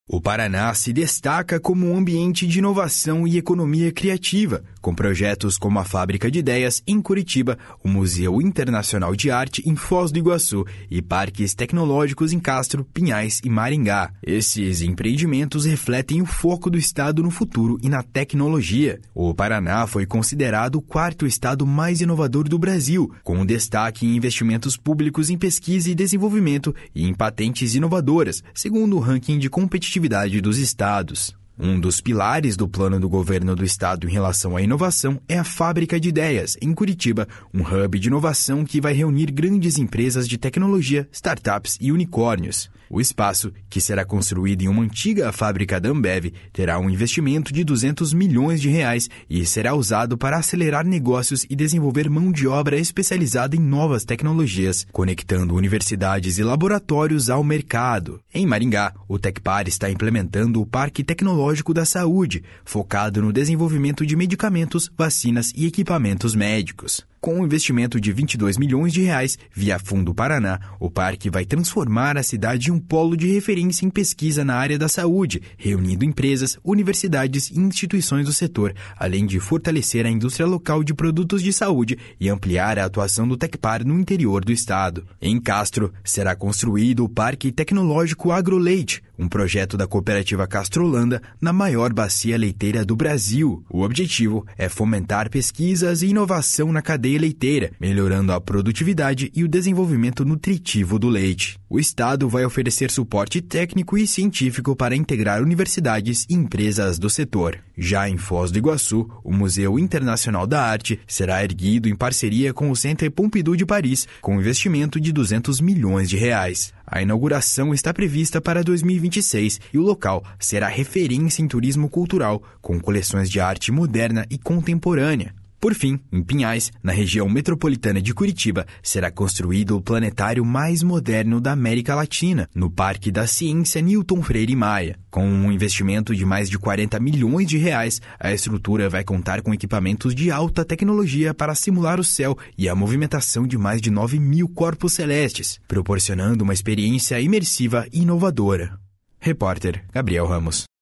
O Paraná se destaca como um ambiente de inovação e economia criativa, com projetos como a Fábrica de Ideias em Curitiba, o Museu Internacional de Arte em Foz do Iguaçu e parques tecnológicos em Castro, Pinhais e Maringá. Esses empreendimentos refletem o foco do estado no futuro e na tecnologia. O Paraná foi considerado o quarto estado mais inovador do Brasil, com destaque em investimentos públicos em pesquisa e desenvolvimento e em patentes inovadoras, segundo o ranking de competitividade dos estados. Um dos pilares do plano do governo do estado em relação à inovação é a Fábrica de Ideias, em Curitiba, um hub de inovação que vai reunir grandes empresas de tecnologia, startups e unicórnios. O espaço, que será construído em uma antiga fábrica da Ambev, terá um investimento de R$200 milhões e será usado para acelerar negócios e desenvolver mão de obra especializada em novas tecnologias, conectando universidades e laboratórios ao mercado. Em Maringá, o Tecpar está implementando o Parque Tecnológico da Saúde, focado no desenvolvimento de medicamentos, vacinas e equipamentos médicos. Com um investimento de R$22 milhões via Fundo Paraná, o parque vai transformar a cidade em um polo de referência em pesquisa na área da saúde, reunindo empresas, universidades e instituições do setor, além de fortalecer a indústria local de produtos de saúde e ampliar a atuação do Tecpar no interior do estado. Em Castro, será construído o Parque Tecnológico Agroleite, um projeto da cooperativa Castrolanda na maior bacia leiteira do Brasil. O objetivo é fomentar pesquisas e inovação na cadeia leiteira, melhorando a produtividade e o desenvolvimento nutritivo do leite. O estado vai oferecer suporte técnico e científico para integrar universidades e empresas do setor. Já em Foz do Iguaçu, o Museu Internacional da Arte será erguido em parceria com o Centre Pompidou de Paris, com investimento de R$200 milhões. A inauguração está prevista para 2026 e o local será referência em turismo cultural, com coleções de arte moderna e contemporânea. Por fim, em Pinhais, na região metropolitana de Curitiba, será construído o planetário mais moderno da América Latina, no Parque da Ciência Newton Freire Maia. Com um investimento de mais de R$40 milhões, a estrutura vai contar com equipamentos de alta tecnologia para simular o céu e a movimentação de mais de 9.000 corpos celestes, proporcionando uma experiência imersiva e inovadora. Repórter Gabriel Ramos.